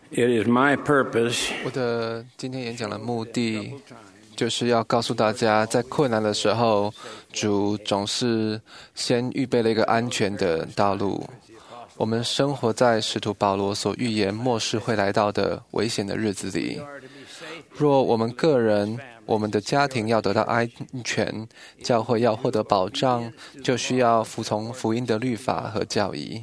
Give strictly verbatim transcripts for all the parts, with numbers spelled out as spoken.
It is my purpose 我的今天演讲的目的，就是要告诉大家，在困难的时候，主总是先预备了一个安全的道路。我们生活在使徒保罗所预言末世会来到的危险的日子里。若我们个人、我们的家庭要得到安全，教会要获得保障，就需要服从福音的律法和教义。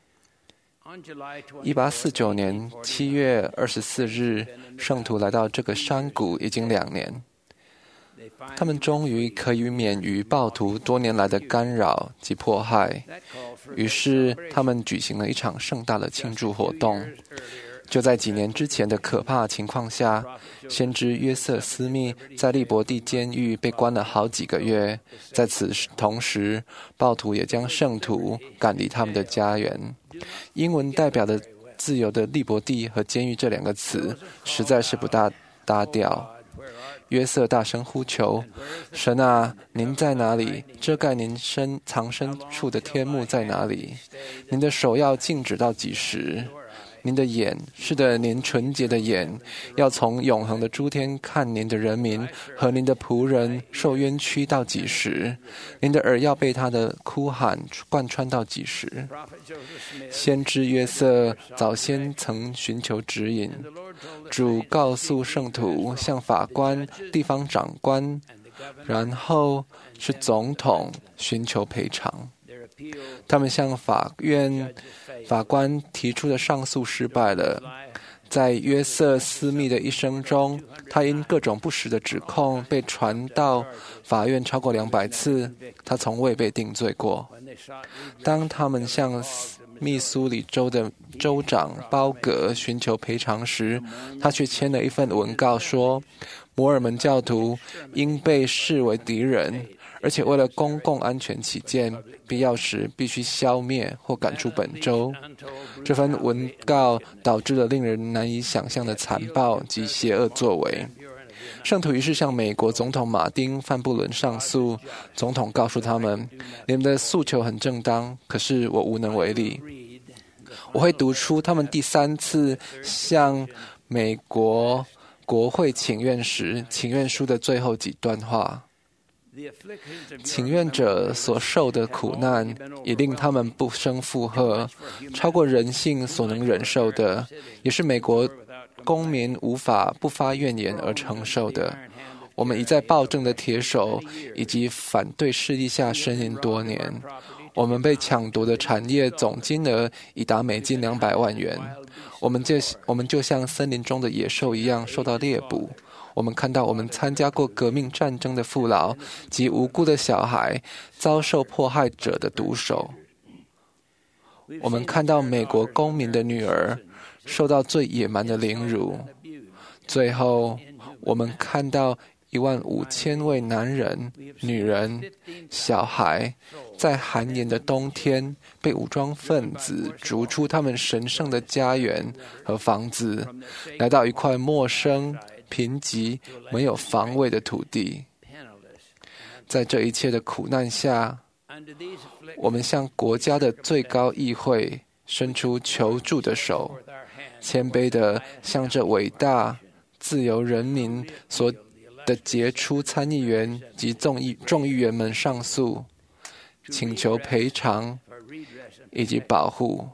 一八四九年七月二十四日，圣徒来到这个山谷已经两年。他们终于可以免于暴徒多年来的干扰及迫害，于是他们举行了一场盛大的庆祝活动。就在几年之前的可怕情况下，先知约瑟斯密在利伯蒂监狱被关了好几个月。在此同时，暴徒也将圣徒赶离他们的家园。英文代表的自由的利伯蒂和监狱这两个词实在是不大搭调。约瑟大声呼求：神啊，您在哪里？遮盖您身藏身处的天幕在哪里？您的手要静止到几时？您的眼，是的，您纯洁的眼，要从永恒的诸天看您的人民和您的仆人受冤屈到几时？您的耳要被他的哭喊贯穿到几时？先知约瑟早先曾寻求指引，主告诉圣徒，向法官、地方长官，然后是总统寻求赔偿。他们向法院法官提出的上诉失败了。在约瑟斯密的一生中，他因各种不实的指控被传到法院超过两百次，他从未被定罪过。当他们向密苏里州的州长鲍格寻求赔偿时，他却签了一份文告说，摩尔门教徒应被视为敌人，而且为了公共安全起见，必要时必须消灭或赶出本州。这份文告导致了令人难以想象的残暴及邪恶作为。圣徒于是向美国总统马丁·范布伦上诉，总统告诉他们，你们的诉求很正当，可是我无能为力。我会读出他们第三次向美国国会请愿时请愿书的最后几段话。请愿者所受的苦难也令他们不胜负荷，超过人性所能忍受的，也是美国公民无法不发怨言而承受的。我们已在暴政的铁手以及反对势力下呻吟多年。我们被抢夺的产业总金额已达美金两百万元。我们就我们就像森林中的野兽一样受到猎捕。我们看到我们参加过革命战争的父老及无辜的小孩遭受迫害者的毒手。我们看到美国公民的女儿受到最野蛮的凌辱。最后，我们看到一万五千位男人、女人、小孩在寒严的冬天被武装分子逐出他们神圣的家园和房子，来到一块陌生、贫瘠、没有防卫的土地。在这一切的苦难下，我们向国家的最高议会伸出求助的手，谦卑地向着伟大自由人民所的杰出参议员及众议众议员们上诉，请求赔偿以及保护。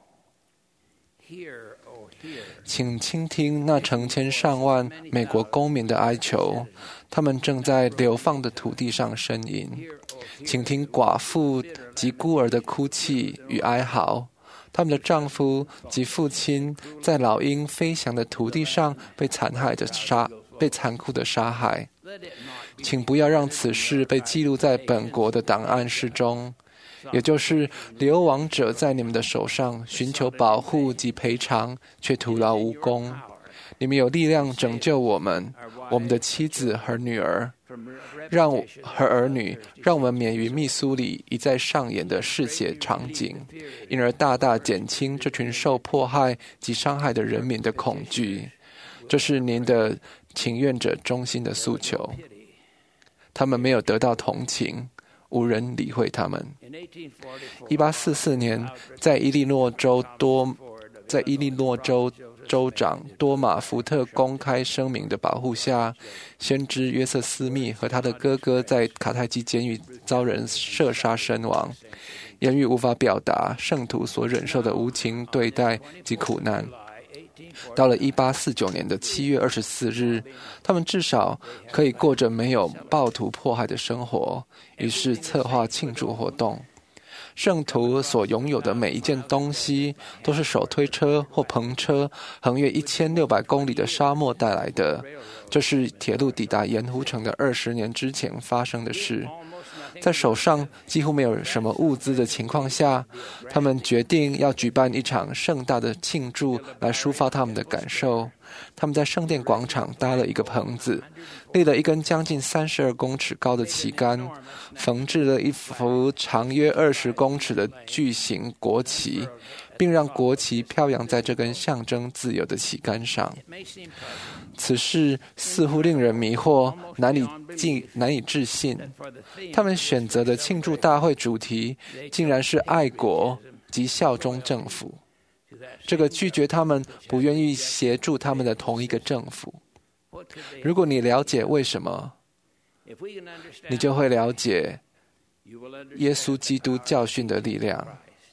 请倾听那成千上万美国公民的哀求，他们正在流放的土地上呻吟。请听寡妇及孤儿的哭泣与哀嚎，他们的丈夫及父亲在老鹰飞翔的土地上被残害的杀，被残酷的杀害。请不要让此事被记录在本国的档案室中，也就是流亡者在你们的手上寻求保护及赔偿，却徒劳无功。你们有力量拯救我们，我们的妻子和女儿，让和儿女，让我们免于密苏里一再上演的嗜血场景，因而大大减轻这群受迫害及伤害的人民的恐惧。这是您的请愿者衷心的诉求。他们没有得到同情，无人理会他们。一八四四年，在伊利诺州多在伊利诺州州长多马·福特公开声明的保护下，先知约瑟·斯密和他的哥哥在卡泰基监狱遭人射杀身亡。言语无法表达圣徒所忍受的无情对待及苦难。到了一八四九年的七月二十四日，他们至少可以过着没有暴徒迫害的生活，于是策划庆祝活动。圣徒所拥有的每一件东西都是手推车或篷车横越一千六百公里的沙漠带来的。这是铁路抵达盐湖城的二十年之前发生的事。在手上几乎没有什么物资的情况下，他们决定要举办一场盛大的庆祝来抒发他们的感受。他们在圣殿广场搭了一个棚子，立了一根将近三十二公尺高的旗杆，缝制了一幅长约二十公尺的巨型国旗，并让国旗飘扬在这根象征自由的旗杆上。此事似乎令人迷惑，难以尽难以置信。他们选择的庆祝大会主题竟然是爱国及效忠政府，这个拒绝他们、不愿意协助他们的同一个政府。如果你了解为什么，你就会了解耶稣基督教训的力量。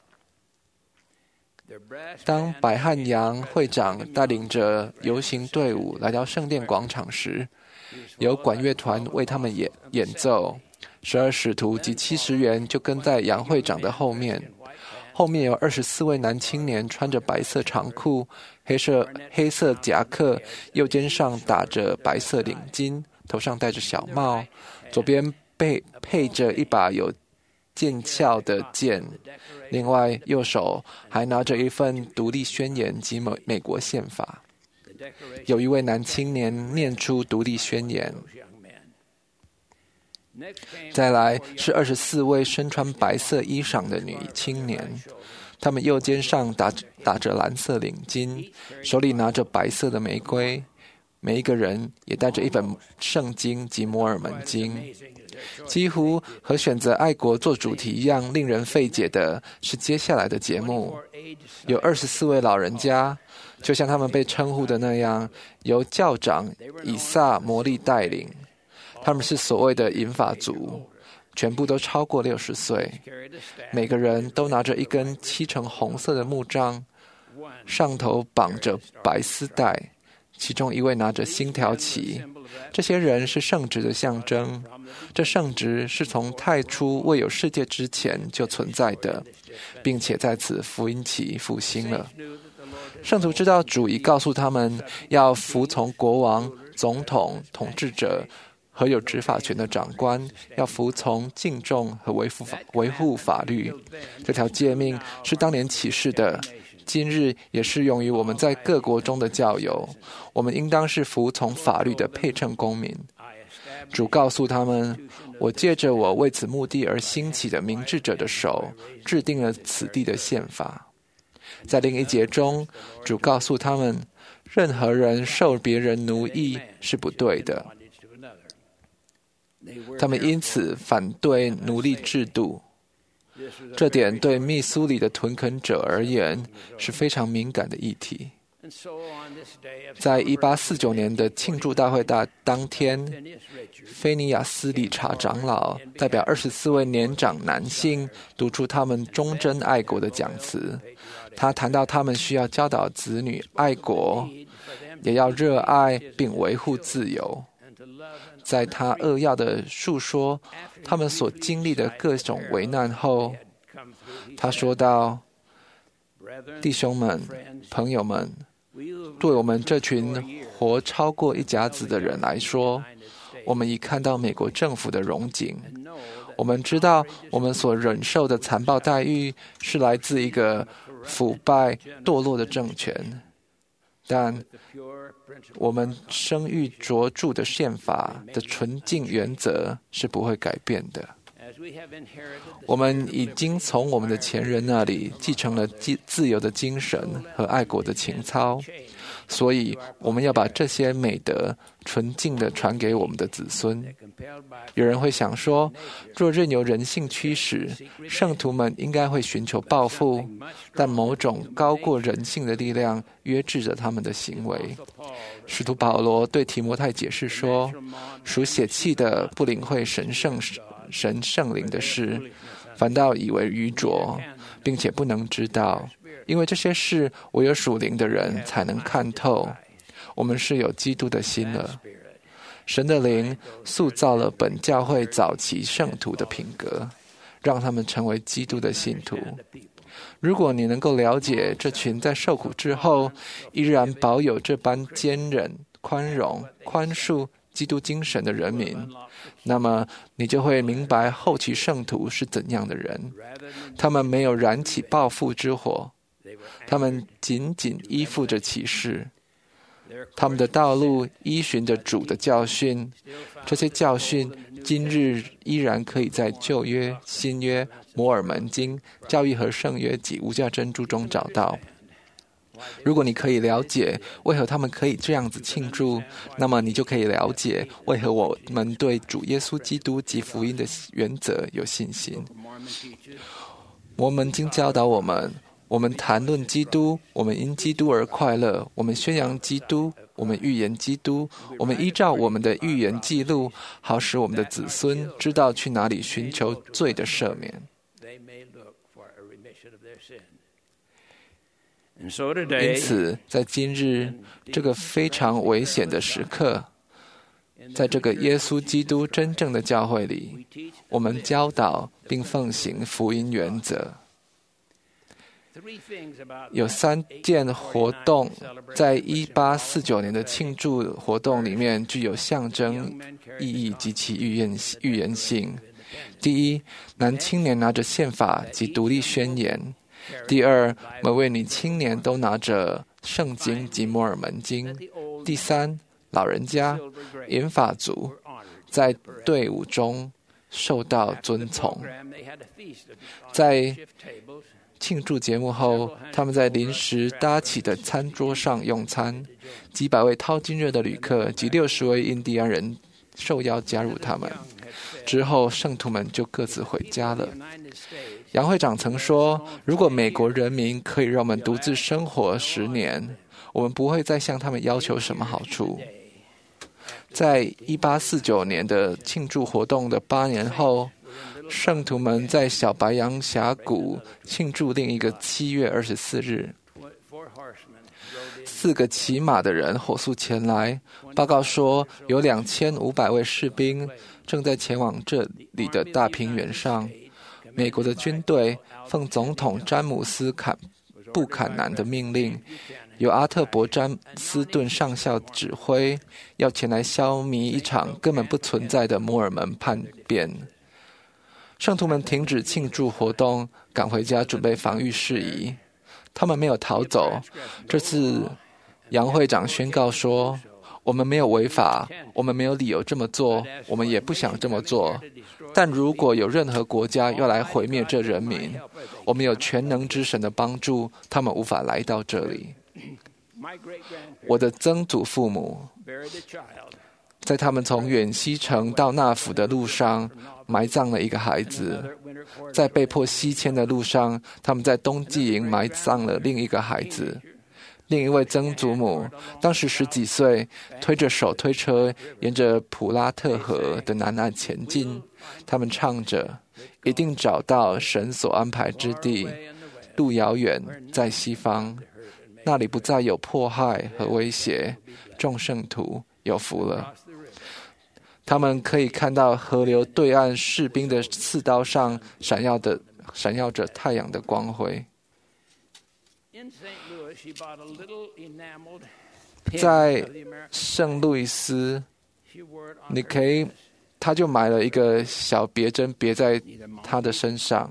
当白汉阳会长带领着游行队伍来到圣殿广场时，有管乐团为他们演演奏，十二使徒及七十员就跟在杨会长的后面。后面有二十四位男青年穿着白色长裤、黑色黑色夹克，右肩上打着白色领巾，头上戴着小帽，左边背配着一把有剑鞘的剑，另外右手还拿着一份独立宣言及美国宪法。有一位男青年念出独立宣言。再来是二十四位身穿白色衣裳的女青年，她们右肩上打打着蓝色领巾，手里拿着白色的玫瑰，每一个人也带着一本圣经及摩尔门经。几乎和选择爱国做主题一样令人费解的是接下来的节目。有二十四位老人家，就像他们被称呼的那样，由教长以撒摩利带领。他们是所谓的银发族，全部都超过六十岁，每个人都拿着一根漆成红色的木杖，上头绑着白丝带，其中一位拿着星条旗。这些人是圣职的象征，这圣职是从太初未有世界之前就存在的，并且在此福音期复兴了。圣徒知道主已告诉他们要服从国王、总统、统治者和有执法权的长官，要服从、敬重和维护法维护法律。这条诫命是当年启示的，今日也适用于我们在各国中的教友。我们应当是服从法律的配称公民。主告诉他们：我借着我为此目的而兴起的明智者的手，制定了此地的宪法。在另一节中，主告诉他们：任何人受别人奴役是不对的。他们因此反对奴隶制度，这点对密苏里的屯垦者而言是非常敏感的议题。在一八四九年的庆祝大会大当天，菲尼亚斯理查长老代表二十四位年长男性读出他们忠贞爱国的讲词。他谈到他们需要教导子女爱国，也要热爱并维护自由。在他扼要的述说他们所经历的各种危难后，他说道：弟兄们、朋友们，对我们这群活超过一甲子的人来说，我们已看到美国政府的荣景。我们知道我们所忍受的残暴待遇是来自一个腐败堕落的政权，但我们声誉卓著的宪法的纯净原则是不会改变的。我们已经从我们的前人那里继承了自由的精神和爱国的情操， 所以我们要把这些美德纯净地传给我们的子孙。有人会想说，若任由人性驱使，圣徒们应该会寻求报复，但某种高过人性的力量约制着他们的行为。使徒保罗对提摩太解释说，属血气的不领会神圣神圣灵的事，反倒以为愚拙，并且不能知道，因为这些事唯有属灵的人才能看透。我们是有基督的心了。神的灵塑造了本教会早期圣徒的品格，让他们成为基督的信徒。如果你能够了解这群在受苦之后依然保有这般坚忍、宽容、宽恕基督精神的人民，那么你就会明白后期圣徒是怎样的人。他们没有燃起报复之火，他们紧紧依附着启示。他们的道路依循着主的教训，这些教训今日依然可以在旧约、新约、摩尔门经、教义和圣约及无价珍珠中找到。如果你可以了解为何他们可以这样子庆祝，那么你就可以了解为何我们对主耶稣基督及福音的原则有信心。摩门经教导我们，我们谈论基督，我们因基督而快乐，我们宣扬基督，我们预言基督，我们依照我们的预言记录，好使我们的子孙知道去哪里寻求罪的赦免。因此，在今日这个非常危险的时刻，在这个耶稣基督真正的教会里，我们教导并奉行福音原则。有三件活动在一八四九年的庆祝活动里面具有象征意义及其预言预言性。第一，男青年拿着宪法及独立宣言；第二，每位女青年都拿着圣经及摩尔门经；第三，老人家、银发族在队伍中受到尊崇。在庆祝节目后，他们在临时搭起的餐桌上用餐，几百位淘金热的旅客及六十位印第安人受邀加入他们。之后，圣徒们就各自回家了。杨会长曾说，如果美国人民可以让我们独自生活十年，我们不会再向他们要求什么好处。在一八四九年的庆祝活动的八年后，圣徒们在小白杨峡谷庆祝另一个七月二十四日。四个骑马的人火速前来，报告说有两千五百位士兵正在前往这里的大平原上。美国的军队奉总统詹姆斯坎布坎南的命令，由阿特伯詹斯顿上校指挥，要前来消弭一场根本不存在的摩尔门叛变。圣徒们停止庆祝活动，赶回家准备防御事宜。他们没有逃走。这次杨会长宣告说，我们没有违法，我们没有理由这么做，我们也不想这么做。但如果有任何国家要来毁灭这人民，我们有全能之神的帮助，他们无法来到这里。我的曾祖父母在他们从远西城到纳福的路上埋葬了一个孩子，在被迫西迁的路上，他们在冬季营埋葬了另一个孩子。另一位曾祖母当时十几岁，推着手推车沿着普拉特河的南岸前进。他们唱着，一定找到神所安排之地，路遥远在西方，那里不再有迫害和威胁，众圣徒有福了。他们可以看到河流对岸士兵的刺刀上闪耀的闪耀着太阳的光辉。在圣路易斯，你可以，他就买了一个小别针别在他的身上。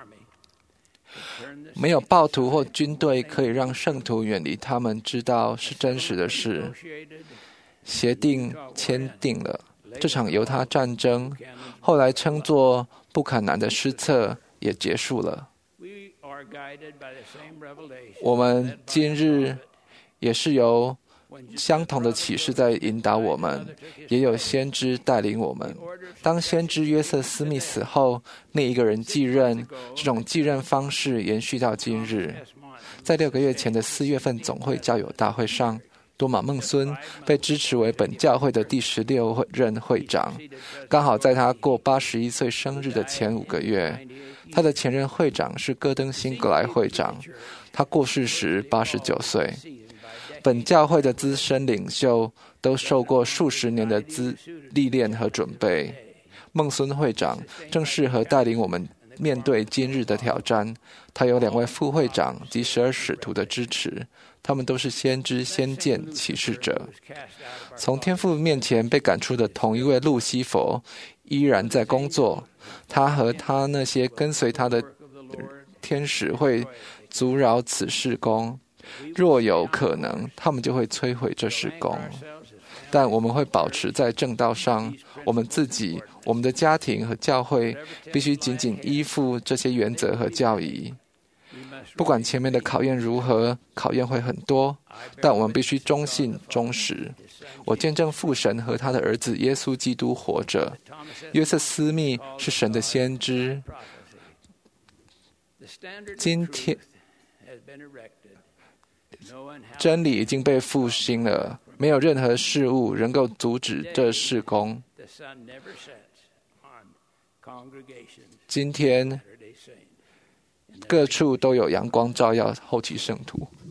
没有暴徒或军队可以让圣徒远离他们知道是真实的事。协定签订了，这场犹他战争，后来称作布坎南的失策，也结束了。我们今日也是由相同的启示在引导我们，也有先知带领我们。当先知约瑟斯密死后，另一个人继任，这种继任方式延续到今日。在六个月前的四月份总会教友大会上，多马孟孙被支持为本教会的第十六任会长，刚好在他过八十一岁生日的前五个月。他的前任会长是戈登辛格莱会长，他过世时八十九岁。本教会的资深领袖都受过数十年的资历练和准备。孟孙会长正适合带领我们面对今日的挑战。他有两位副会长及十二使徒的支持，他们都是先知、先见、启示者。从天父面前被赶出的同一位路西弗依然在工作，他和他那些跟随他的天使会阻扰此事工。若有可能，他们就会摧毁这事工。但我们会保持在正道上，我们自己、我们的家庭和教会必须紧紧依附这些原则和教义。不管前面的考验如何，考验会很多，但我们必须忠信忠实。我见证父神和他的儿子耶稣基督活着。约瑟斯密是神的先知。今天真理已经被复兴了，没有任何事物能够阻止这事工。今天各处都有阳光照耀后期圣徒。